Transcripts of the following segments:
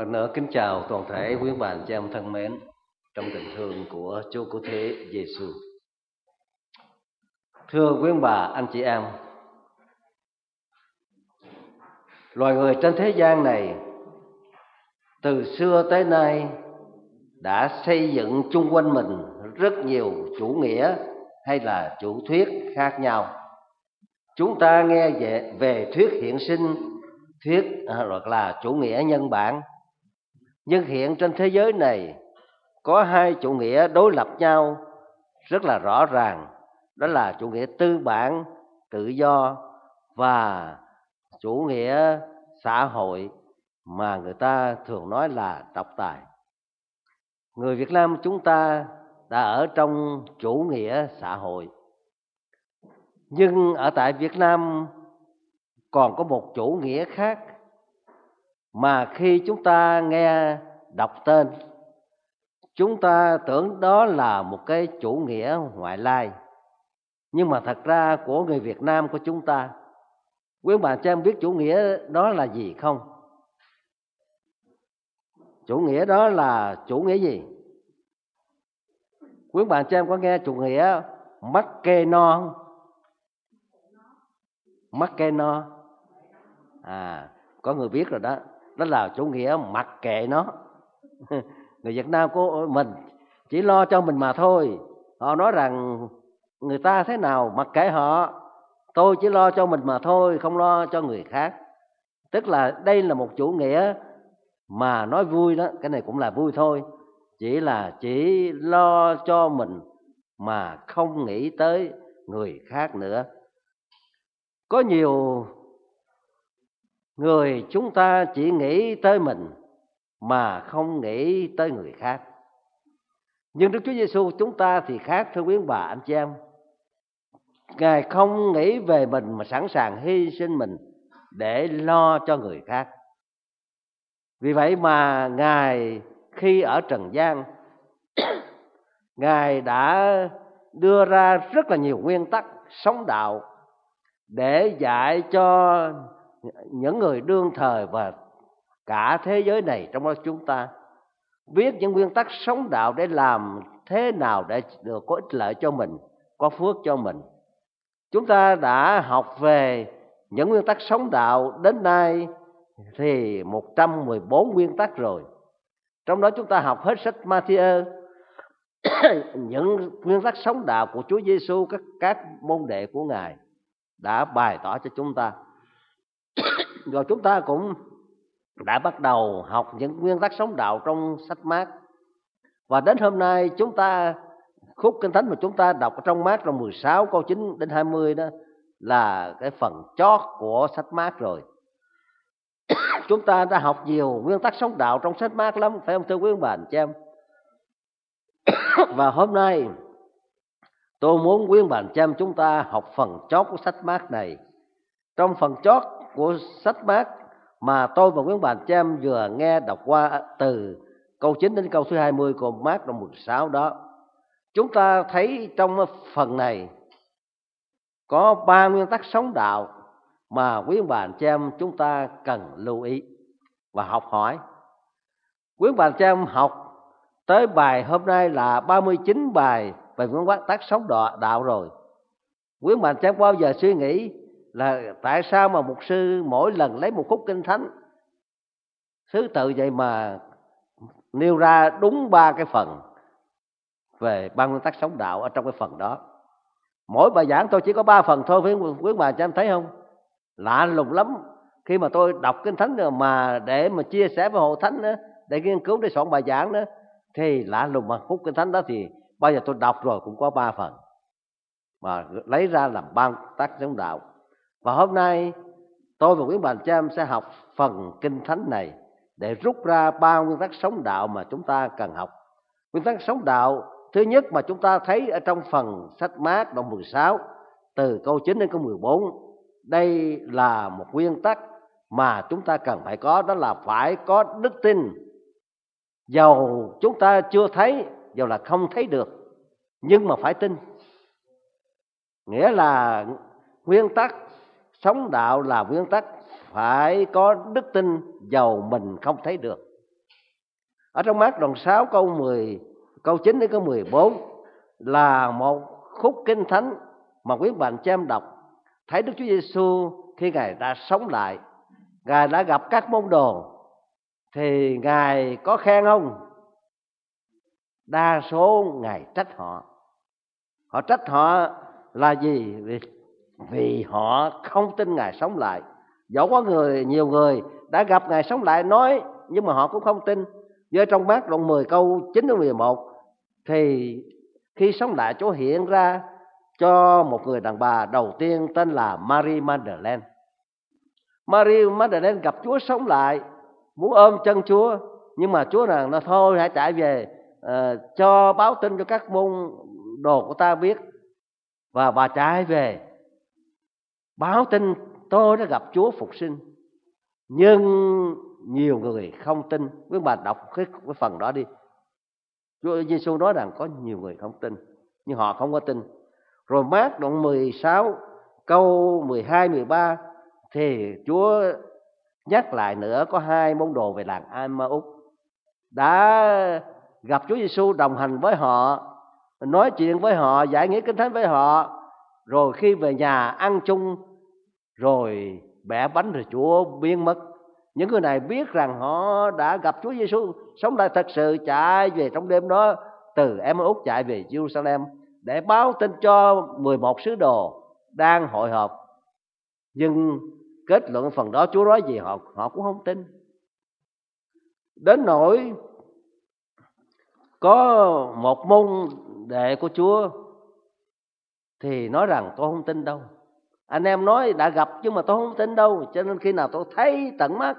lần nữa kính chào toàn thể quý bà anh chị em thân mến trong tình thương của Chúa Cứu Thế Giêsu. Thưa quý bà anh chị em, loài người trên thế gian này từ xưa tới nay đã xây dựng chung quanh mình rất nhiều chủ nghĩa hay là chủ thuyết khác nhau. Chúng ta nghe về thuyết hiện sinh, thuyết hoặc là chủ nghĩa nhân bản. Nhưng hiện trên thế giới này có hai chủ nghĩa đối lập nhau rất là rõ ràng, đó là chủ nghĩa tư bản tự do và chủ nghĩa xã hội mà người ta thường nói là độc tài. Người Việt Nam chúng ta đã ở trong chủ nghĩa xã hội, nhưng ở tại Việt Nam còn có một chủ nghĩa khác mà khi chúng ta nghe đọc tên, chúng ta tưởng đó là một cái chủ nghĩa ngoại lai. Nhưng mà thật ra của người Việt Nam của chúng ta, quý bạn cho em biết chủ nghĩa đó là gì không? Chủ nghĩa đó là chủ nghĩa gì? Quý bạn cho em có nghe chủ nghĩa Marquesno không? Marquesno. Có người biết rồi đó. Đó là chủ nghĩa mặc kệ nó. Người Việt Nam của mình chỉ lo cho mình mà thôi. Họ nói rằng người ta thế nào mặc kệ họ, tôi chỉ lo cho mình mà thôi, không lo cho người khác. Tức là đây là một chủ nghĩa mà nói vui đó, cái này cũng là vui thôi, chỉ lo cho mình mà không nghĩ tới người khác nữa. Có nhiều người chúng ta chỉ nghĩ tới mình mà không nghĩ tới người khác. Nhưng Đức Chúa Giêsu chúng ta thì khác, thưa quý bà anh chị em. Ngài không nghĩ về mình mà sẵn sàng hy sinh mình để lo cho người khác. Vì vậy mà Ngài khi ở trần gian, Ngài đã đưa ra rất là nhiều nguyên tắc sống đạo để dạy cho những người đương thời và cả thế giới này, trong đó chúng ta biết những nguyên tắc sống đạo để làm thế nào để được có ích lợi cho mình, có phước cho mình. Chúng ta đã học về những nguyên tắc sống đạo đến nay thì 114 nguyên tắc rồi. Trong đó chúng ta học hết sách Ma-thi-ơ, những nguyên tắc sống đạo của Chúa Giêsu, các môn đệ của Ngài đã bày tỏ cho chúng ta. Rồi chúng ta cũng đã bắt đầu học những nguyên tắc sống đạo trong sách Mác. Và đến hôm nay chúng ta khúc Kinh Thánh mà chúng ta đọc trong Mác trong 16 câu 9 đến 20 đó là cái phần chót của sách Mác rồi. Chúng ta đã học nhiều nguyên tắc sống đạo trong sách Mác lắm, phải không thưa quý bà anh chị em? Và hôm nay tôi muốn quý bà anh chị em chúng ta học phần chót của sách Mác này. Trong phần chót của sách Mác mà tôi và quý bà anh chị em vừa nghe đọc qua từ câu 9 đến câu thứ 20 của Mác trong 16 đó, chúng ta thấy trong phần này có 3 nguyên tắc sống đạo mà quý bà anh chị em chúng ta cần lưu ý và học hỏi. Quý bà anh chị em học tới bài hôm nay là 39 bài về nguyên tắc sống đạo rồi. Quý bà anh chị em bao giờ suy nghĩ là tại sao mà mục sư mỗi lần lấy một khúc Kinh Thánh thứ tự vậy mà nêu ra đúng 3 cái phần về 3 nguyên tắc sống đạo ở trong cái phần đó. Mỗi bài giảng tôi chỉ có 3 phần thôi, quý bà cho em thấy không? Lạ lùng lắm. Khi mà tôi đọc Kinh Thánh rồi mà để mà chia sẻ với hội thánh đó, để nghiên cứu để soạn bài giảng đó, thì lạ lùng mà khúc Kinh Thánh đó thì bao giờ tôi đọc rồi cũng có 3 phần mà lấy ra làm 3 nguyên tắc sống đạo. Và hôm nay tôi và quý bà chị em sẽ học phần Kinh Thánh này để rút ra 3 nguyên tắc sống đạo mà chúng ta cần học. Nguyên tắc sống đạo thứ nhất mà chúng ta thấy ở trong phần sách Mác đoạn 16 từ câu 9 đến câu 14. Đây là một nguyên tắc mà chúng ta cần phải có, đó là phải có đức tin. Dầu chúng ta chưa thấy, dầu là không thấy được, nhưng mà phải tin. Nghĩa là nguyên tắc sống đạo là nguyên tắc phải có đức tin dầu mình không thấy được. Ở trong Mác đoạn 6 câu 9 đến câu 14 là một khúc kinh thánh mà quý bạn chị em đọc thấy Đức Chúa Giêsu khi Ngài đã sống lại, Ngài đã gặp các môn đồ thì Ngài có khen không? Đa số Ngài trách họ. Họ trách họ là gì? Vì họ không tin Ngài sống lại. Dẫu có nhiều người đã gặp Ngài sống lại nói, nhưng mà họ cũng không tin. Như trong Mác đoạn 10 câu 9 đến 11 thì khi sống lại, Chúa hiện ra cho một người đàn bà đầu tiên tên là Mary Magdalene. Mary Magdalene gặp Chúa sống lại, muốn ôm chân Chúa, nhưng mà Chúa rằng nó thôi hãy chạy về cho báo tin cho các môn đồ của ta biết. Và bà chạy về báo tin tôi đã gặp Chúa phục sinh. Nhưng nhiều người không tin. Quý bà đọc cái phần đó đi. Chúa Giêsu nói rằng có nhiều người không tin, nhưng họ không có tin. Rồi Mác đoạn 16 câu 12 13 thì Chúa nhắc lại nữa, có hai môn đồ về làng Emmaus đã gặp Chúa Giêsu, đồng hành với họ, nói chuyện với họ, giải nghĩa kinh thánh với họ. Rồi khi về nhà ăn chung, rồi bẻ bánh rồi Chúa biến mất. Những người này biết rằng họ đã gặp Chúa Giêsu sống lại thật sự, chạy về trong đêm đó từ Emmaus chạy về Jerusalem để báo tin cho 11 sứ đồ đang hội họp. Nhưng kết luận phần đó Chúa nói gì họ cũng không tin. Đến nỗi có một môn đệ của Chúa thì nói rằng tôi không tin đâu. Anh em nói đã gặp nhưng mà tôi không tin đâu, cho nên khi nào tôi thấy tận mắt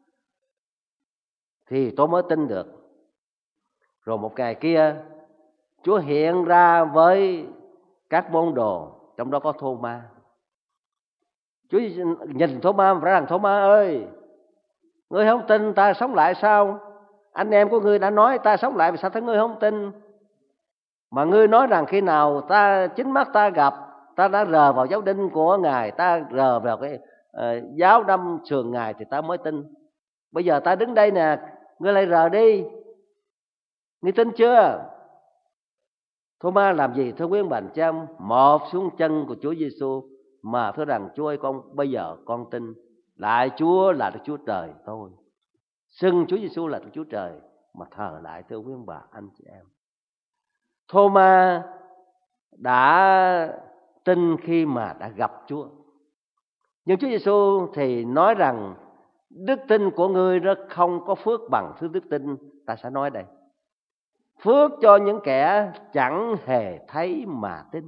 thì tôi mới tin được. Rồi một ngày kia Chúa hiện ra với các môn đồ, trong đó có Thô-ma. Chúa nhìn Thô-ma và rằng: Thô-ma ơi, ngươi không tin ta sống lại sao? Anh em của ngươi đã nói ta sống lại, vì sao thấy ngươi không tin? Mà ngươi nói rằng khi nào ta chính mắt ta gặp, ta đã rờ vào dấu đinh của Ngài, ta rờ vào cái giáo đâm sườn Ngài thì ta mới tin. Bây giờ ta đứng đây nè, ngươi lại rờ đi, ngươi tin chưa? Thô-ma làm gì thưa quý ông bà anh chị em? Một xuống chân của Chúa Giêsu mà thưa rằng: Chúa ơi, con bây giờ con tin, lại Chúa là Đức Chúa Trời tôi. Xưng Chúa Giêsu là Đức Chúa Trời mà thờ lại thưa quý ông bà anh chị em. Thô-ma đã tin khi mà đã gặp Chúa. Nhưng Chúa Giêsu thì nói rằng đức tin của ngươi nó không có phước bằng thứ đức tin ta sẽ nói đây. Phước cho những kẻ chẳng hề thấy mà tin.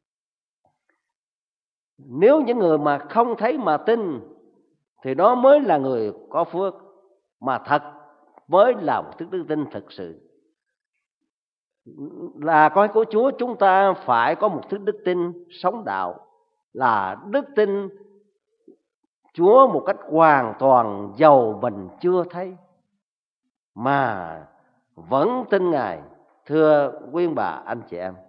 Nếu những người mà không thấy mà tin thì đó mới là người có phước, mà thật mới là một thứ đức tin thực sự. Là con của Chúa, chúng ta phải có một thứ đức tin sống đạo, là đức tin Chúa một cách hoàn toàn dầu mình chưa thấy mà vẫn tin Ngài. Thưa quý ông bà anh chị em,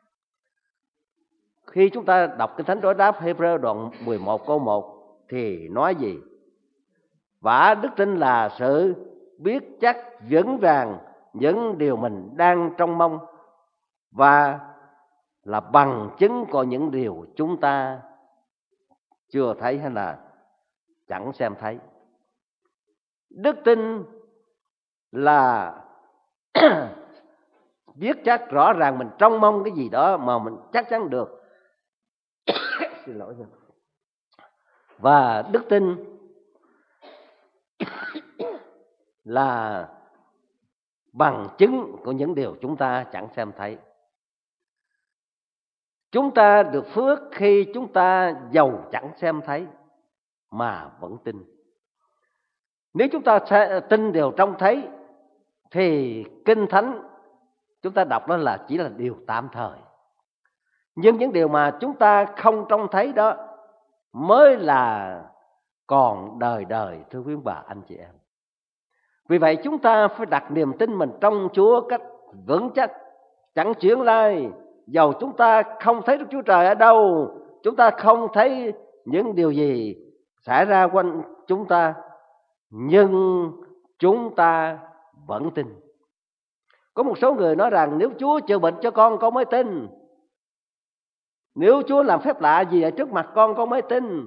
khi chúng ta đọc Kinh Thánh đối đáp Hebrew đoạn 11 câu 1 thì nói gì? Và đức tin là sự biết chắc vững vàng những điều mình đang trông mong, và là bằng chứng của những điều chúng ta chưa thấy hay là chẳng xem thấy. Đức tin là biết chắc rõ ràng mình trông mong cái gì đó mà mình chắc chắn được. Xin lỗi. Và đức tin là bằng chứng của những điều chúng ta chẳng xem thấy. Chúng ta được phước khi chúng ta dầu chẳng xem thấy mà vẫn tin. Nếu chúng ta tin điều trông thấy thì Kinh Thánh chúng ta đọc đó là chỉ là điều tạm thời. Nhưng những điều mà chúng ta không trông thấy đó mới là còn đời đời, thưa quý bà anh chị em. Vì vậy chúng ta phải đặt niềm tin mình trong Chúa cách vững chắc, chẳng chuyển lai. Dầu chúng ta không thấy Đức Chúa Trời ở đâu, chúng ta không thấy những điều gì xảy ra quanh chúng ta, nhưng chúng ta vẫn tin. Có một số người nói rằng nếu Chúa chữa bệnh cho con mới tin. Nếu Chúa làm phép lạ gì ở trước mặt con mới tin.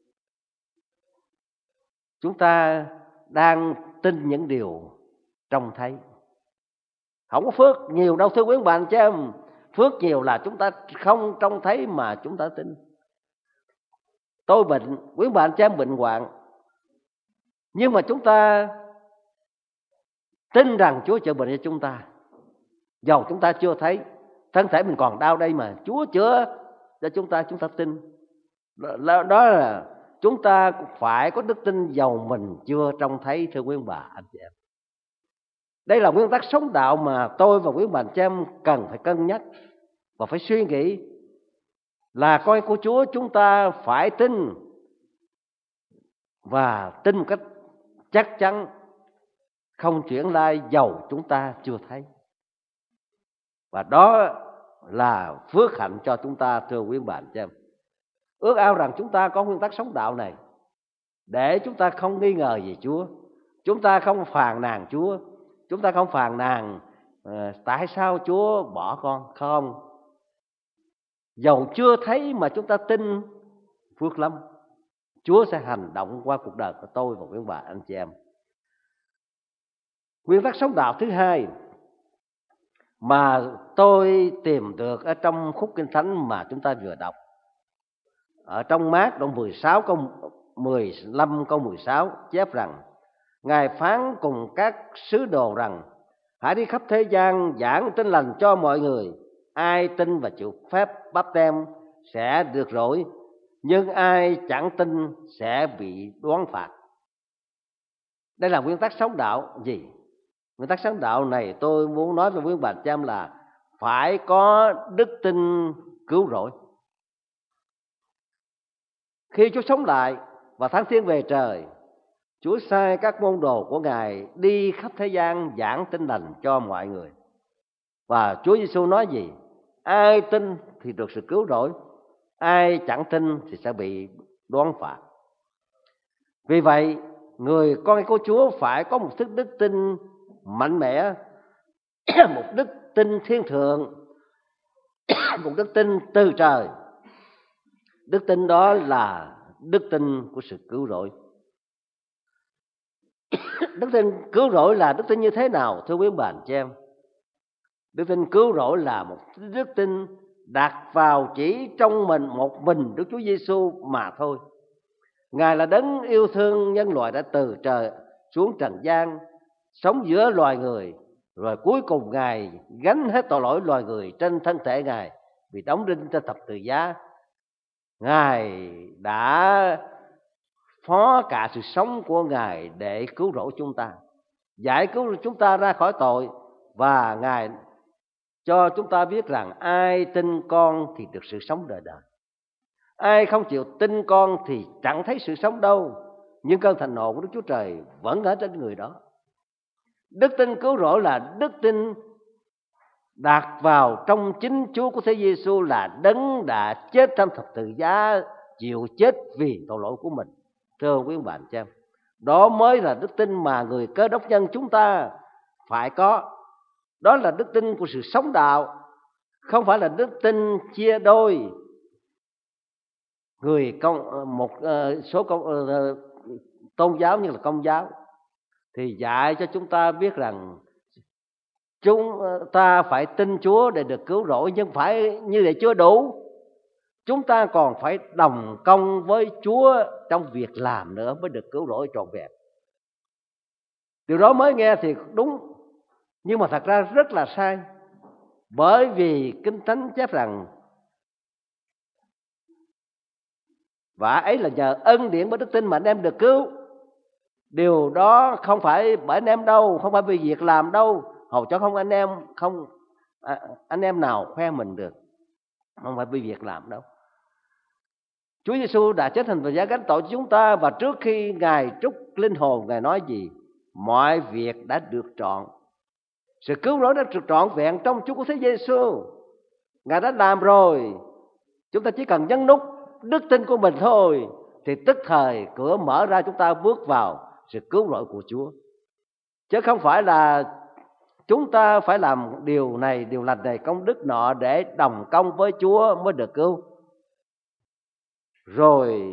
Chúng ta đang tin những điều trông thấy. Không có phước nhiều đâu thưa quý bạn chị em. Phước nhiều là chúng ta không trông thấy mà chúng ta tin. Tôi bệnh, quý bạn chị em bệnh hoạn, nhưng mà chúng ta tin rằng Chúa chữa bệnh cho chúng ta. Dầu chúng ta chưa thấy, thân thể mình còn đau đây mà Chúa chữa cho chúng ta tin. Đó là chúng ta phải có đức tin dầu mình chưa trông thấy thưa quý bà anh chị em. Đây là nguyên tắc sống đạo mà tôi và quý bà anh chị em cần phải cân nhắc và phải suy nghĩ. Là con của Chúa chúng ta phải tin, và tin một cách chắc chắn, không chuyển lai dầu chúng ta chưa thấy. Và đó là phước hạnh cho chúng ta thưa quý bạn chị em. Ước ao rằng chúng ta có nguyên tắc sống đạo này để chúng ta không nghi ngờ về Chúa, chúng ta không phàn nàn Chúa, chúng ta không phàn nàn tại sao Chúa bỏ con. Không, dầu chưa thấy mà chúng ta tin phước lắm. Chúa sẽ hành động qua cuộc đời của tôi và quý bà anh chị em. Nguyên tắc sống đạo thứ hai mà tôi tìm được ở trong khúc Kinh Thánh mà chúng ta vừa đọc, ở trong Mác đoạn 16 câu 15 câu 16 chép rằng: Ngài phán cùng các sứ đồ rằng: hãy đi khắp thế gian giảng tin lành cho mọi người. Ai tin và chịu phép báp têm sẽ được rỗi, nhưng ai chẳng tin sẽ bị đoán phạt. Đây là nguyên tắc sống đạo gì? Nguyên tắc sống đạo này tôi muốn nói với quý bà chị em là phải có đức tin cứu rỗi. Khi Chúa sống lại và thăng thiên về trời, Chúa sai các môn đồ của Ngài đi khắp thế gian giảng tin lành cho mọi người. Và Chúa Giêsu nói gì? Ai tin thì được sự cứu rỗi, ai chẳng tin thì sẽ bị đoán phạt. Vì vậy, người con của Chúa phải có một đức tin mạnh mẽ, một đức tin thiên thượng, một đức tin từ trời. Đức tin đó là đức tin của sự cứu rỗi. Đức tin cứu rỗi là đức tin như thế nào thưa quý bạn chị em? Đức tin cứu rỗi là một đức tin đặt vào chỉ trong một mình Đức Chúa Giêsu mà thôi. Ngài là đấng yêu thương nhân loại đã từ trời xuống trần gian, sống giữa loài người, rồi cuối cùng Ngài gánh hết tội lỗi loài người trên thân thể Ngài vì đóng đinh trên thập tự giá. Ngài đã phó cả sự sống của Ngài để cứu rỗi chúng ta, giải cứu chúng ta ra khỏi tội. Và Ngài cho chúng ta biết rằng ai tin con thì được sự sống đời đời. Ai không chịu tin con thì chẳng thấy sự sống đâu, nhưng cơn thịnh nộ của Đức Chúa Trời vẫn ở trên người đó. Đức tin cứu rỗi là đức tin đặt vào trong chính Chúa của thế Giêsu, là đấng đã chết trong thập tự giá, chịu chết vì tội lỗi của mình. Thưa quý bạn chị em, đó mới là đức tin mà người Cơ Đốc nhân chúng ta phải có. Đó là đức tin của sự sống đạo, không phải là đức tin chia đôi. Một số tôn giáo như là Công giáo thì dạy cho chúng ta biết rằng chúng ta phải tin Chúa để được cứu rỗi, nhưng phải như vậy chưa đủ. Chúng ta còn phải đồng công với Chúa trong việc làm nữa mới được cứu rỗi trọn vẹn. Điều đó mới nghe thì đúng, nhưng mà thật ra rất là sai. Bởi vì Kinh Thánh chép rằng và ấy là nhờ ân điển bởi đức tin mà anh em được cứu. Điều đó không phải bởi anh em đâu, không phải vì việc làm đâu, hầu cho không anh em nào khoe mình được, không phải vì việc làm đâu. Chúa Giêsu đã chết thành và giá gánh tội cho chúng ta, và trước khi Ngài trút linh hồn, Ngài nói gì? Mọi việc đã được trọn. Sự cứu rỗi đã được trọn vẹn trong Chúa của thế Giêsu. Ngài đã làm rồi. Chúng ta chỉ cần nhấn nút đức tin của mình thôi thì tức thời cửa mở ra, chúng ta bước vào sự cứu rỗi của Chúa. chứ không phải là chúng ta phải làm điều này, điều lành này, công đức nọ để đồng công với Chúa mới được cứu. Rồi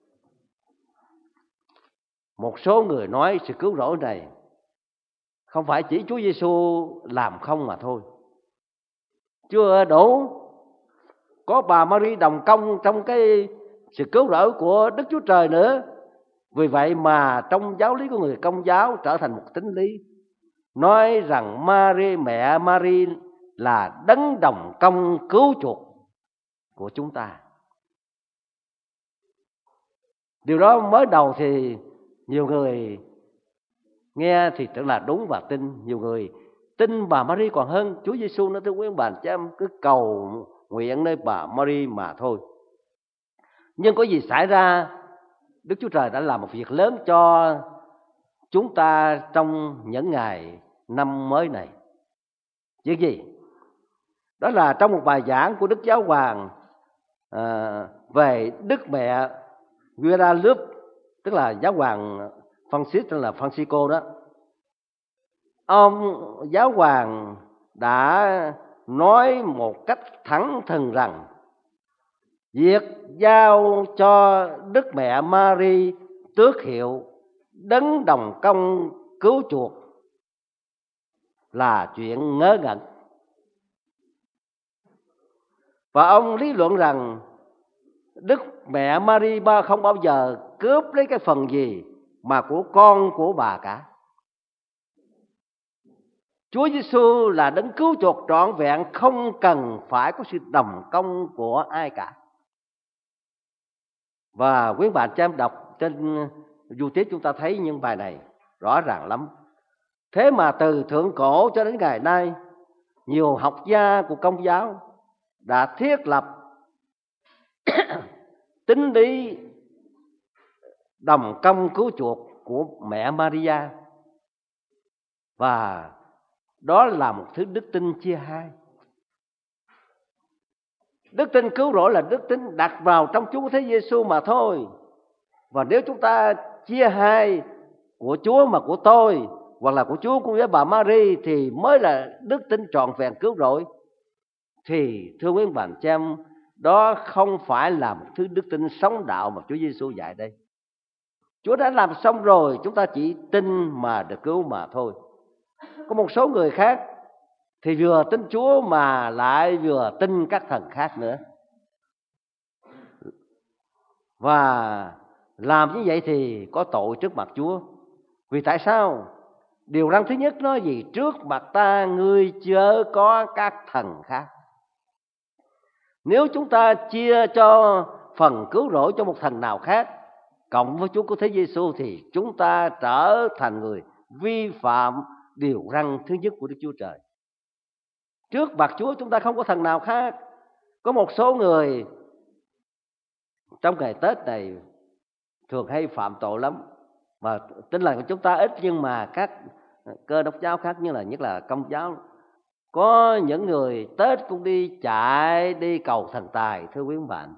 một số người nói sự cứu rỗi này không phải chỉ Chúa Giêsu làm không mà thôi, chưa đủ, có bà Mary đồng công trong cái sự cứu rỗi của Đức Chúa Trời nữa. Vì vậy mà trong giáo lý của người Công giáo trở thành một tín lý, nói rằng mẹ Mary là đấng đồng công cứu chuộc của chúng ta. Điều đó mới đầu thì nhiều người nghe thì tưởng là đúng và tin. Nhiều người tin bà Mary còn hơn Chúa Giêsu nữa, thưa quý bà chị em, cứ cầu nguyện nơi bà Mary mà thôi. Nhưng có gì xảy ra, Đức Chúa Trời đã làm một việc lớn cho chúng ta trong những ngày năm mới này. Việc gì? Đó là trong một bài giảng của Đức Giáo Hoàng về Đức Mẹ Guadalupe, tức là Giáo Hoàng Francis, tức là Francisco đó. Ông Giáo Hoàng đã nói một cách thẳng thừng rằng việc giao cho Đức Mẹ Mary tước hiệu đấng đồng công cứu chuộc là chuyện ngớ ngẩn. Và ông lý luận rằng Đức Mẹ Mary không bao giờ cướp lấy cái phần gì mà của con của bà cả. Chúa Giêsu là đấng cứu chuộc trọn vẹn, không cần phải có sự đồng công của ai cả. Và quý bạn cho em đọc trên YouTube chúng ta thấy những bài này rõ ràng lắm. Thế mà từ thượng cổ cho đến ngày nay, nhiều học gia của Công giáo đã thiết lập tín lý đồng công cứu chuộc của mẹ Maria. Và đó là một thứ đức tin chia hai. Đức tin cứu rỗi là đức tin đặt vào trong Chúa Thế Giêsu mà thôi. Và nếu chúng ta chia hai, của Chúa mà của tôi, hoặc là của Chúa cũng với bà Mary, thì mới là đức tin trọn vẹn cứu rỗi. Thì thưa quý bạn chị em, đó không phải là một thứ đức tin sống đạo mà Chúa Giêsu dạy đây. Chúa đã làm xong rồi, chúng ta chỉ tin mà được cứu mà thôi. Có một số người khác thì vừa tin Chúa mà lại vừa tin các thần khác nữa. Và làm như vậy thì có tội trước mặt Chúa. Vì tại sao? Điều răn thứ nhất nói gì? Trước mặt ta ngươi chớ có các thần khác. Nếu chúng ta chia cho phần cứu rỗi cho một thần nào khác cộng với Chúa của Thế Giêsu thì chúng ta trở thành người vi phạm điều răn thứ nhất của Đức Chúa Trời. Trước mặt Chúa chúng ta không có thần nào khác. Có một số người trong ngày Tết này thường hay phạm tội lắm. Mà tin là chúng ta ít, nhưng mà các Cơ Đốc giáo khác, như là nhất là Công giáo, có những người Tết cũng đi chạy đi cầu thần tài. Thưa quý bạn,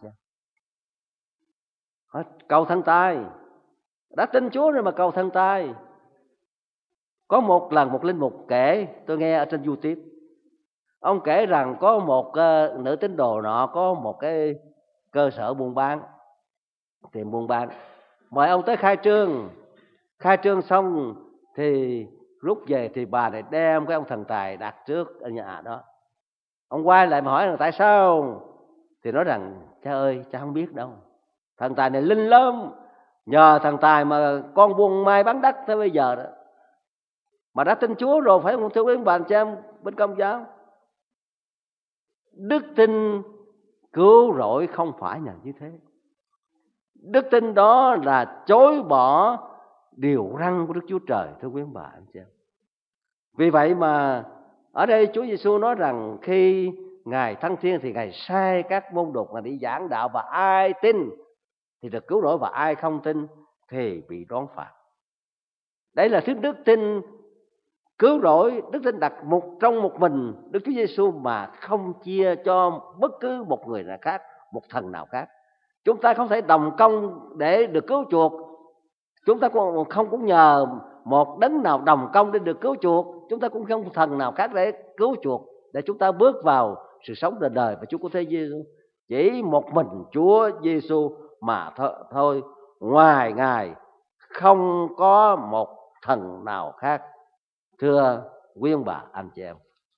cầu thần tài, đã tin Chúa rồi mà cầu thần tài. Có một lần một linh mục kể, tôi nghe ở trên YouTube, ông kể rằng có một nữ tín đồ nọ có một cái cơ sở buôn bán, tiệm buôn bán, mời ông tới khai trương. Khai trương xong thì rút về thì bà này đem cái ông thần tài đặt trước ở nhà đó. Ông quay lại mà hỏi rằng tại sao, thì nói rằng cha ơi, cha không biết đâu, thần tài này linh lắm, nhờ thần tài mà con buôn mai bán đắt tới bây giờ đó. Mà đã tin Chúa rồi, phải không thưa quý bạn chị em bên Công giáo? Đức tin cứu rỗi không phải là như thế. Đức tin đó là chối bỏ điều răn của Đức Chúa Trời, thưa quý bạn chị em. Vì vậy mà ở đây Chúa Giêsu nói rằng khi Ngài thăng thiên thì Ngài sai các môn đồ mà đi giảng đạo, và ai tin thì được cứu rỗi, và ai không tin thì bị đón phạt. Đây là thứ đức tin cứu rỗi, đức tin đặt trong một mình Đức Chúa Giêsu mà không chia cho bất cứ một người nào khác, một thần nào khác. Chúng ta không thể đồng công để được cứu chuộc. Chúng ta không cũng nhờ một đấng nào đồng công để được cứu chuộc. Chúng ta cũng không thần nào khác để cứu chuộc, để chúng ta bước vào sự sống đời đời và Chúa của thế Giêsu. Chỉ một mình Chúa Giêsu mà thôi. Ngoài Ngài không có một thần nào khác. Thưa quý ông bà anh chị em,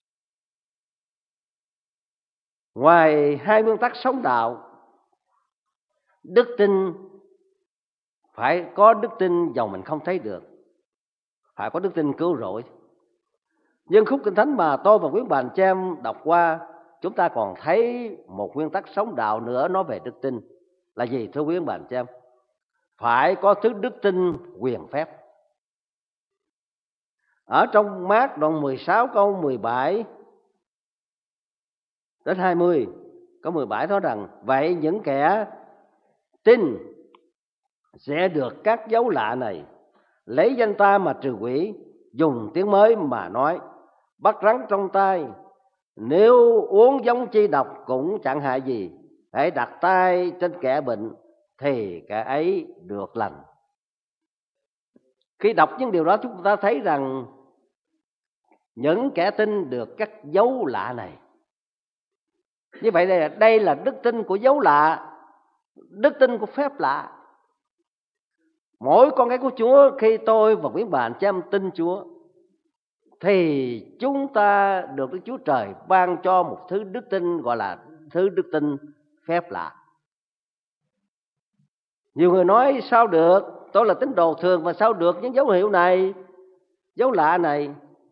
ngoài hai nguyên tắc sống đạo, đức tin phải có đức tin dầu mình không thấy được, phải có đức tin cứu rỗi. Nhưng khúc Kinh Thánh mà tôi và quý bà anh chị em đọc qua, chúng ta còn thấy một nguyên tắc sống đạo nữa nói về đức tin là gì thưa quý bà anh chị em? Phải có thứ đức tin quyền phép. Ở trong Mác đoạn 16 câu 17 đến 20, câu 17 nói rằng: vậy những kẻ tin sẽ được các dấu lạ này: lấy danh ta mà trừ quỷ, dùng tiếng mới mà nói, bắt rắn trong tay, nếu uống giống chi độc cũng chẳng hại gì, hãy đặt tay trên kẻ bệnh thì kẻ ấy được lành. Khi đọc những điều đó, chúng ta thấy rằng những kẻ tin được các dấu lạ này. Như vậy đây là đức tin của dấu lạ, đức tin của phép lạ. Mỗi con cái của Chúa, khi tôi và quý bạn chị em tin Chúa, thì chúng ta được Đức Chúa Trời ban cho một thứ đức tin gọi là thứ đức tin phép lạ. Nhiều người nói sao được, tôi là tín đồ thường mà sao được những dấu hiệu này, dấu lạ này.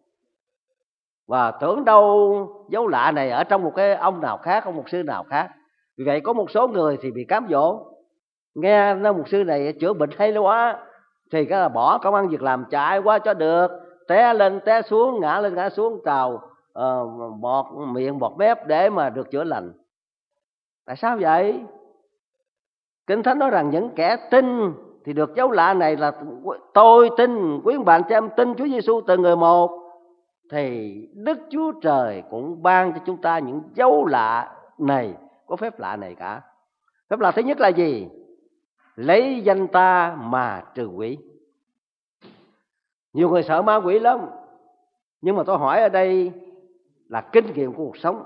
Và tưởng đâu dấu lạ này ở trong một cái ông nào khác, ông mục sư nào khác. Vì vậy có một số người thì bị cám dỗ, nghe nói mục sư này chữa bệnh hay quá, thì cái là bỏ công ăn việc làm chạy qua cho được, té lên té xuống, ngã lên ngã xuống, trào bọt miệng bọt mép để mà được chữa lành. Tại sao vậy? Kinh Thánh nói rằng những kẻ tin thì được dấu lạ này là tôi tin, quý bạn cho em tin Chúa Giêsu từ người một, thì Đức Chúa Trời cũng ban cho chúng ta những dấu lạ này, có phép lạ này cả. Phép lạ thứ nhất là gì? Lấy danh ta mà trừ quỷ. Nhiều người sợ ma quỷ lắm, nhưng mà tôi hỏi ở đây là kinh nghiệm của cuộc sống.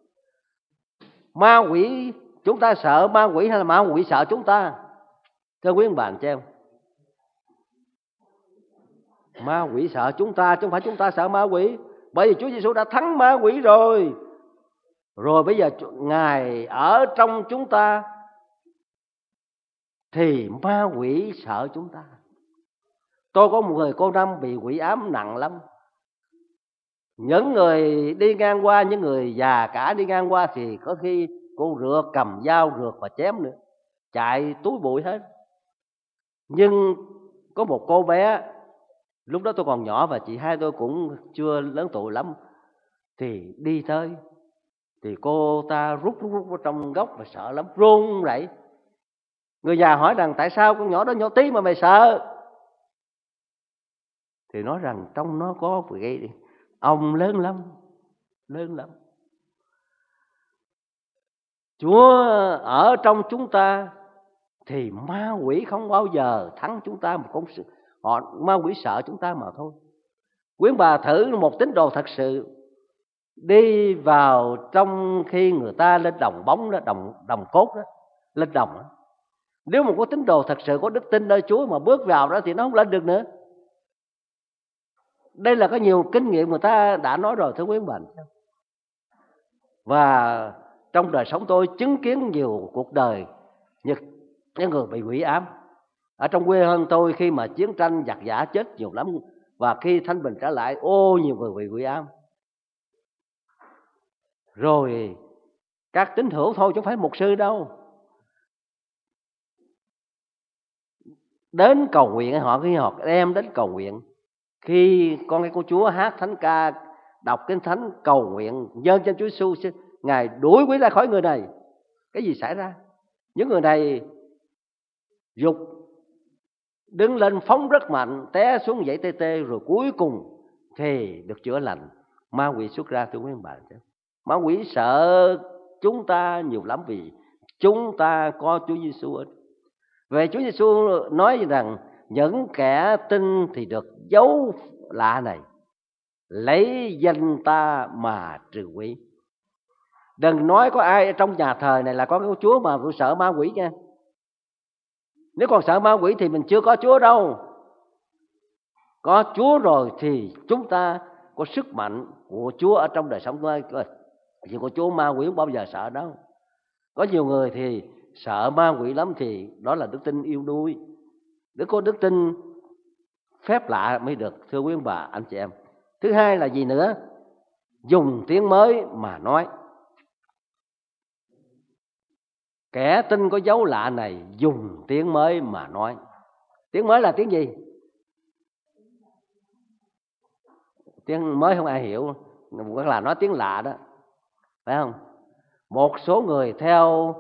Ma quỷ, chúng ta sợ ma quỷ hay là ma quỷ sợ chúng ta? Thưa quý bạn chị em, ma quỷ sợ chúng ta chứ không phải chúng ta sợ ma quỷ. Bởi vì Chúa Giêsu đã thắng ma quỷ rồi. Rồi bây giờ Ngài ở trong chúng ta thì ma quỷ sợ chúng ta. Tôi có một người cô Năm bị quỷ ám nặng lắm. Những người đi ngang qua, những người già cả đi ngang qua thì có khi cô rượt, cầm dao rượt và chém nữa, chạy túi bụi hết. Nhưng có một cô bé, lúc đó tôi còn nhỏ và chị hai tôi cũng chưa lớn tuổi lắm, thì đi tới thì cô ta rút vào trong góc và sợ lắm, run rẩy. Người già hỏi rằng tại sao con nhỏ đó nhỏ tí mà mày sợ? Thì nói rằng trong nó có cái ông lớn lắm, lớn lắm. Chúa ở trong chúng ta thì ma quỷ không bao giờ thắng chúng ta, mà không họ ma quỷ sợ chúng ta mà thôi. Quý bà thử một tín đồ thật sự đi vào trong khi người ta lên đồng bóng đó, đồng cốt đó, lên đồng đó. Nếu mà có tín đồ thật sự có đức tin nơi Chúa mà bước vào đó thì nó không lên được nữa. Đây là có nhiều kinh nghiệm người ta đã nói rồi thưa quý bạn. Và trong đời sống tôi chứng kiến nhiều cuộc đời những người bị quỷ ám. Ở trong quê hương tôi khi mà chiến tranh giặc giã chết nhiều lắm, và khi thanh bình trở lại nhiều người bị quỷ ám. Rồi các tín hữu thôi chứ không phải mục sư đâu, đến cầu nguyện, khi họ đem đến cầu nguyện, khi con cái của Chúa hát thánh ca, đọc kinh thánh, cầu nguyện dâng cho Chúa Giêsu, Ngài đuổi quỷ ra khỏi người này. Cái gì xảy ra? Những người này dục đứng lên phóng rất mạnh, té xuống dãy tê tê, rồi cuối cùng thì được chữa lành, ma quỷ xuất ra. Thưa quý bạn, ma quỷ sợ chúng ta nhiều lắm vì chúng ta có Chúa Giêsu. Về Chúa Giêsu nói rằng những kẻ tin thì được dấu lạ này, lấy danh ta mà trừ quỷ. Đừng nói có ai trong nhà thờ này là có cái Chúa mà tôi sợ ma quỷ nha. Nếu còn sợ ma quỷ thì mình chưa có Chúa đâu. Có Chúa rồi thì chúng ta có sức mạnh của Chúa ở trong đời sống của chúng. Chỉ có Chúa, ma quỷ không bao giờ sợ đâu. Có nhiều người thì sợ ma quỷ lắm, thì đó là đức tin yêu đuôi. Có đức tin phép lạ mới được, thưa quý ông bà, anh chị em. Thứ hai là gì nữa? Dùng tiếng mới mà nói. Kẻ tin có dấu lạ này dùng tiếng mới mà nói. Tiếng mới là tiếng gì? Tiếng mới không ai hiểu, hoặc là nói tiếng lạ đó, phải không? Một số người theo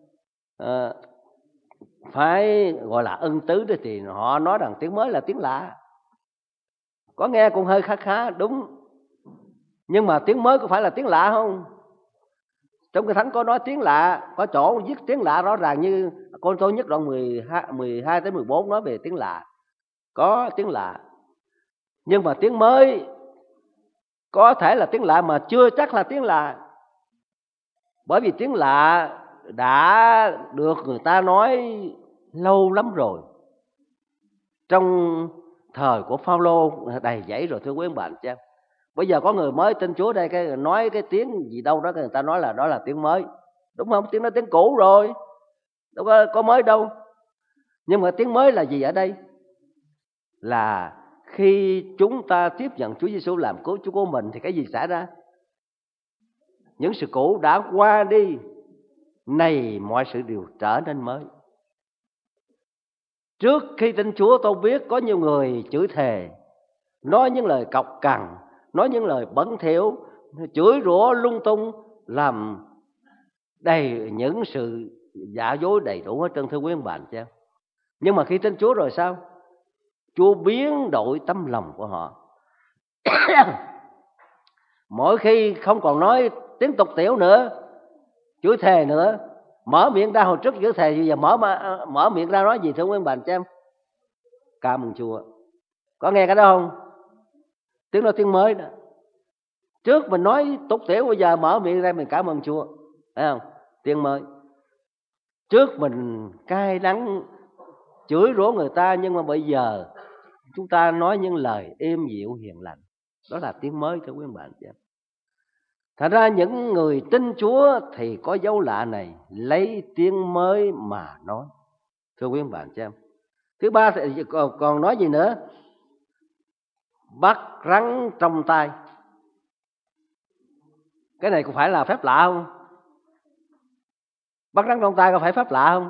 phải gọi là ân tứ đó thì họ nói rằng tiếng mới là tiếng lạ. Có nghe cũng hơi khá khá, đúng. Nhưng mà tiếng mới có phải là tiếng lạ không? Trong Kinh Thánh có nói tiếng lạ, có chỗ viết tiếng lạ rõ ràng, như Cô Tô nhất đoạn 12 tới 14 nói về tiếng lạ. Có tiếng lạ. Nhưng mà tiếng mới có thể là tiếng lạ mà chưa chắc là tiếng lạ. Bởi vì tiếng lạ đã được người ta nói lâu lắm rồi. Trong thời của Phao-lô đầy dẫy rồi, thưa quý ông bà anh chị em. Bây giờ có người mới tin Chúa đây, cái nói cái tiếng gì đâu đó, người ta nói là đó là tiếng mới, đúng không? Tiếng đó tiếng cũ rồi, đâu có mới đâu. Nhưng mà tiếng mới là gì ở đây? Là khi chúng ta tiếp nhận Chúa Giêsu làm cứu Chúa của mình thì cái gì xảy ra? Những sự cũ đã qua đi, này mọi sự đều trở nên mới. Trước khi tin Chúa, tôi biết có nhiều người chửi thề, nói những lời cọc cằn, nói những lời bẩn thỉu, chửi rủa lung tung, làm đầy những sự giả dối đầy đủ hết trơn, thưa quý ông bà anh chị em. Nhưng mà khi tin Chúa rồi sao? Chúa biến đổi tấm lòng của họ. Mỗi khi không còn nói tiếng tục tiểu nữa, chửi thề nữa, mở miệng ra, hồi trước chửi thề, giờ mở miệng ra nói gì, thưa quý ông bà anh chị em? Cảm ơn Chúa. Có nghe cái đó không? Tiếng đó tiếng mới đó. Trước mình nói tục tiểu, bây giờ mở miệng ra mình cảm ơn Chúa, phải không? Tiếng mới. Trước mình cay đắng chửi rủa người ta, nhưng mà bây giờ chúng ta nói những lời êm dịu hiền lành, đó là tiếng mới, thưa quý bạn. Thật ra những người tin Chúa thì có dấu lạ này, lấy tiếng mới mà nói, thưa quý bạn chị em. Thứ ba thì còn nói gì nữa? Bắt rắn trong tay. Cái này có phải là phép lạ không? Bắt rắn trong tay có phải phép lạ không?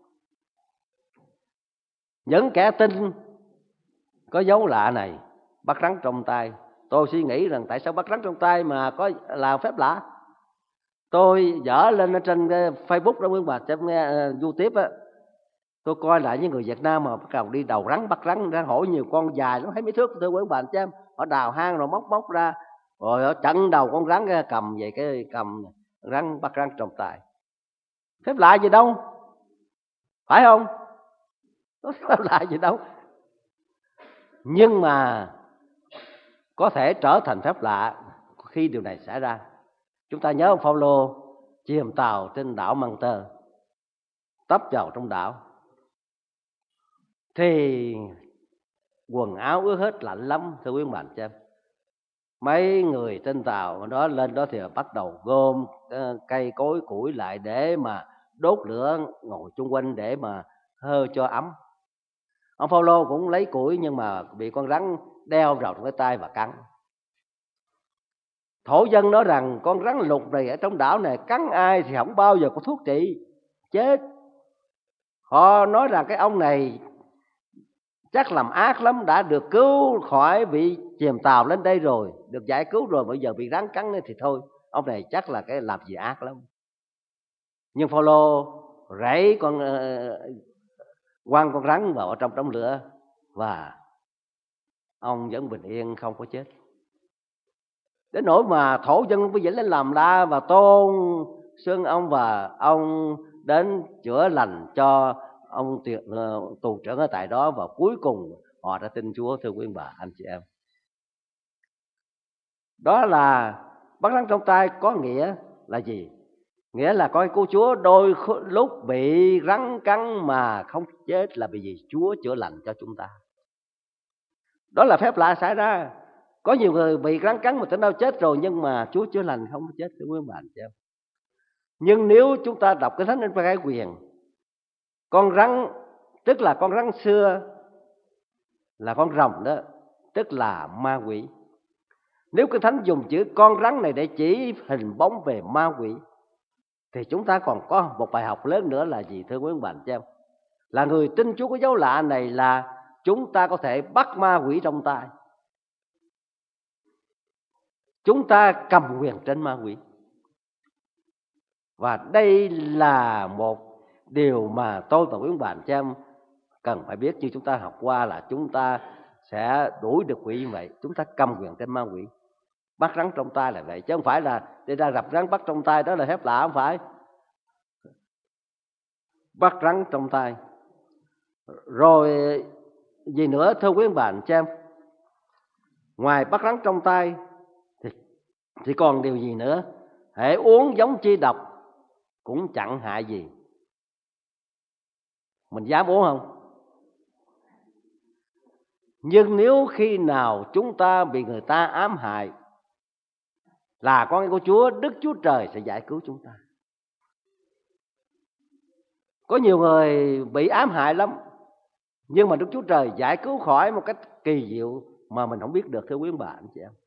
Những kẻ tin có dấu lạ này, bắt rắn trong tay. Tôi suy nghĩ rằng tại sao bắt rắn trong tay mà có là phép lạ? Tôi dở lên ở trên cái Facebook đó quý bà, trên YouTube á, tôi coi lại những người Việt Nam mà bắt đầu đi đầu rắn, bắt rắn ra, hỏi nhiều con dài nó thấy mấy thước, thưa quý bà anh chị em. Họ đào hang rồi móc ra, rồi họ chặn đầu con rắn ra, cầm vậy cái cầm rắn, bắt rắn trong tay. Phép lạ gì đâu, phải không? Có phép lạ gì đâu. Nhưng mà có thể trở thành phép lạ khi điều này xảy ra. Chúng ta nhớ ông Phao-lô chìm tàu trên đảo Măng Tơ, tấp vào trong đảo thì quần áo ướt hết, lạnh lắm, thưa quý bạn xem. Mấy người trên tàu đó lên đó thì bắt đầu gom cây cối củi lại để mà đốt lửa, ngồi chung quanh để mà hơ cho ấm. Ông Phao-lô cũng lấy củi, nhưng mà bị con rắn đeo vào trong cái tay và cắn. Thổ dân nói rằng con rắn lục này ở trong đảo này cắn ai thì không bao giờ có thuốc trị, chết. Họ nói rằng cái ông này chắc làm ác lắm, đã được cứu khỏi bị chìm tàu lên đây rồi, được giải cứu rồi, bây giờ bị rắn cắn thì thôi, ông này chắc là cái làm gì ác lắm. Nhưng Phao-lô rảy quăng con rắn vào trong đống lửa và ông vẫn bình yên, không có chết. Đến nỗi mà thổ dân bây giờ lên làm la và tôn xưng ông, và ông đến chữa lành cho ông tù trưởng ở tại đó, và cuối cùng họ đã tin Chúa, thưa quý ông bà anh chị em. Đó là bắt rắn trong tay có nghĩa là gì? Nghĩa là coi cô Chúa đôi lúc bị rắn cắn mà không chết là vì gì? Chúa chữa lành cho chúng ta. Đó là phép lạ xảy ra. Có nhiều người bị rắn cắn mà tưởng đâu chết rồi, nhưng mà Chúa chữa lành không chết, thưa quý bạn chị em. Nhưng nếu chúng ta đọc cái Thánh Kinh Khải Huyền, con rắn tức là con rắn xưa là con rồng đó, tức là ma quỷ. Nếu Kinh Thánh dùng chữ con rắn này để chỉ hình bóng về ma quỷ, thì chúng ta còn có một bài học lớn nữa là gì, thưa quý bạn chị em? Là người tin Chúa có dấu lạ này là chúng ta có thể bắt ma quỷ trong tay. Chúng ta cầm quyền trên ma quỷ. Và đây là một điều mà tôi và quý bạn chị em cần phải biết. Như chúng ta học qua là chúng ta sẽ đuổi được quỷ như vậy. Chúng ta cầm quyền trên ma quỷ, bắt rắn trong tay là vậy, chứ không phải là đi ra gặp rắn bắt trong tay, đó là phép lạ, không phải. Bắt rắn trong tay. Rồi gì nữa thưa quý bạn chị em? Ngoài bắt rắn trong tay thì còn điều gì nữa? Hễ uống giống chi độc cũng chẳng hại gì. Mình dám uống không? Nhưng nếu khi nào chúng ta bị người ta ám hại, là con của Chúa, Đức Chúa Trời sẽ giải cứu chúng ta. Có nhiều người bị ám hại lắm, nhưng mà Đức Chúa Trời giải cứu khỏi một cách kỳ diệu mà mình không biết được, thưa quý bà anh chị em.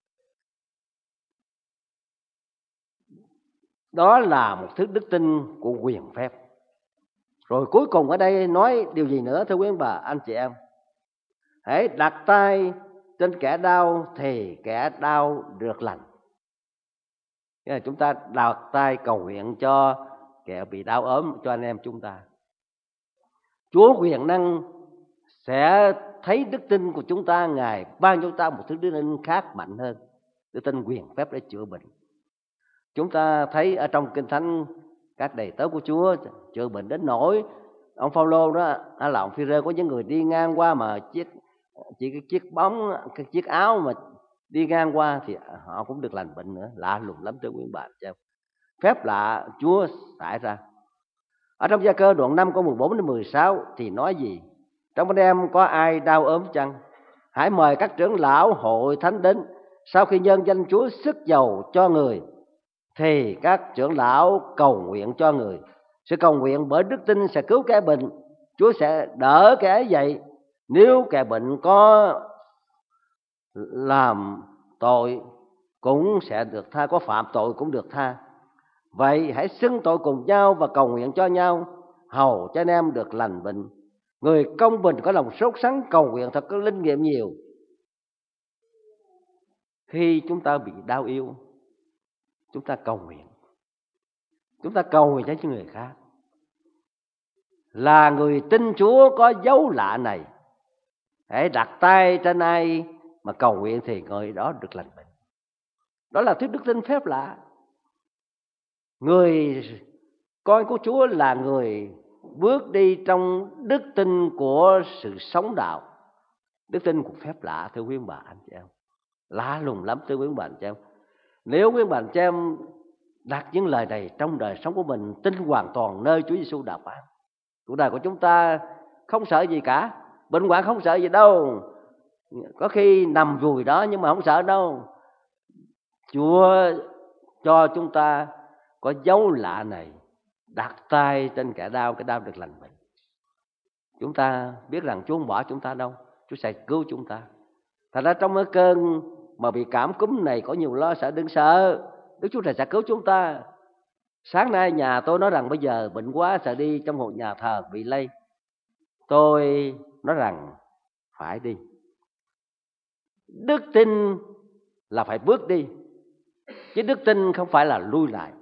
Đó là một thứ đức tin của quyền phép. Rồi cuối cùng ở đây nói điều gì nữa, thưa quý bà anh chị em? Hãy đặt tay trên kẻ đau thì kẻ đau được lành. Nghĩa là chúng ta đặt tay cầu nguyện cho kẻ bị đau ốm, cho anh em chúng ta. Chúa quyền năng sẽ thấy đức tin của chúng ta, Ngài ban cho chúng ta một thứ đức tin khác mạnh hơn, đức tin quyền phép để chữa bệnh. Chúng ta thấy ở trong Kinh Thánh các đầy tớ của Chúa chữa bệnh đến nỗi ông Phaolô đó hay là ông Phi-rơ, có những người đi ngang qua mà chỉ cái chiếc bóng, cái chiếc áo mà đi ngang qua thì họ cũng được lành bệnh nữa. Lạ lùng lắm thưa quý bạn. Phép lạ Chúa xảy ra. Ở trong Gia Cơ đoạn 5 câu 14 đến 16 thì nói gì? Trong anh em có ai đau ốm chăng? Hãy mời các trưởng lão hội thánh đến. Sau khi nhân danh Chúa sức dầu cho người, thì các trưởng lão cầu nguyện cho người. Sự cầu nguyện bởi đức tin sẽ cứu kẻ bệnh, Chúa sẽ đỡ kẻ ấy dậy. Nếu kẻ bệnh có làm tội cũng sẽ được tha, có phạm tội cũng được tha. Vậy hãy xưng tội cùng nhau và cầu nguyện cho nhau, hầu cho anh em được lành bệnh. Người công bình có lòng sốt sắng cầu nguyện thật có linh nghiệm nhiều. Khi chúng ta bị đau yếu, chúng ta cầu nguyện. Chúng ta cầu nguyện cho những người khác. Là người tin Chúa có dấu lạ này, hãy đặt tay trên ai mà cầu nguyện thì người đó được lành bệnh. Đó là thứ đức tin phép lạ. Người con của Chúa là người bước đi trong đức tin của sự sống đạo, đức tin của phép lạ, thưa quý bà anh chị em. Lạ lùng lắm thưa quý bà anh chị em. Nếu quý bà anh chị em đặt những lời này trong đời sống của mình, tin hoàn toàn nơi Chúa Giêsu đã phán, cuộc đời của chúng ta không sợ gì cả. Bệnh hoạn không sợ gì đâu, có khi nằm vùi đó nhưng mà không sợ đâu. Chúa cho chúng ta có dấu lạ này, đặt tay trên kẻ đau, cái đau được lành bệnh. Chúng ta biết rằng Chúa không bỏ chúng ta đâu, Chúa sẽ cứu chúng ta. Thật ra trong cái cơn mà bị cảm cúm này có nhiều lo sợ, đừng sợ, Đức Chúa Trời sẽ cứu chúng ta. Sáng nay nhà tôi nói rằng bây giờ bệnh quá sợ đi trong một nhà thờ bị lây. Tôi nói rằng phải đi. Đức tin là phải bước đi, chứ đức tin không phải là lui lại.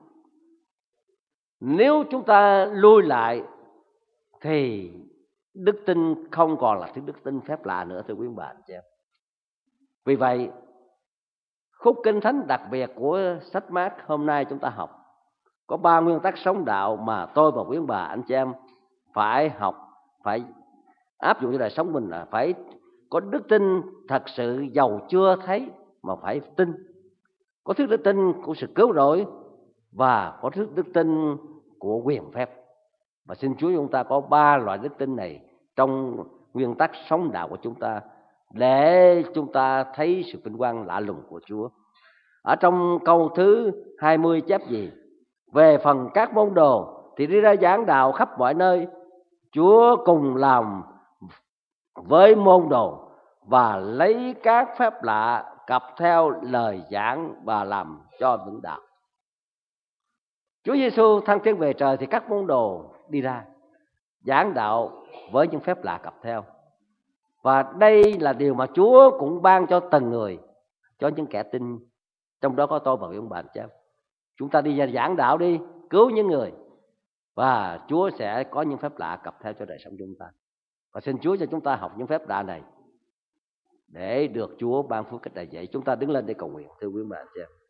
Nếu chúng ta lui lại thì đức tin không còn là thứ đức tin phép lạ nữa, thưa quý bạn chị em. Vì vậy, khúc kinh thánh đặc biệt của sách Mác hôm nay chúng ta học có 3 nguyên tắc sống đạo mà tôi và quý bà anh chị em phải học, phải áp dụng cho đời sống mình là phải có đức tin thật sự, giàu chưa thấy mà phải tin. Có thứ đức tin của sự cứu rỗi và có thứ đức tin của quyền phép. Và xin Chúa chúng ta có ba loại đức tin này trong nguyên tắc sống đạo của chúng ta, để chúng ta thấy sự vinh quang lạ lùng của Chúa. Ở trong câu thứ 20 chép gì? Về phần các môn đồ thì đi ra giảng đạo khắp mọi nơi, Chúa cùng làm với môn đồ và lấy các phép lạ cặp theo lời giảng và làm cho vững đạo. Chúa Giêsu thăng tiến về trời thì các môn đồ đi ra giảng đạo với những phép lạ cặp theo. Và đây là điều mà Chúa cũng ban cho từng người, cho những kẻ tin, trong đó có tôi và ông bạn cha. Chúng ta đi ra giảng đạo đi, cứu những người, và Chúa sẽ có những phép lạ cặp theo cho đời sống chúng ta. Và xin Chúa cho chúng ta học những phép lạ này để được Chúa ban phước cách đầy dạy. Chúng ta đứng lên để cầu nguyện, thưa quý bạn cha.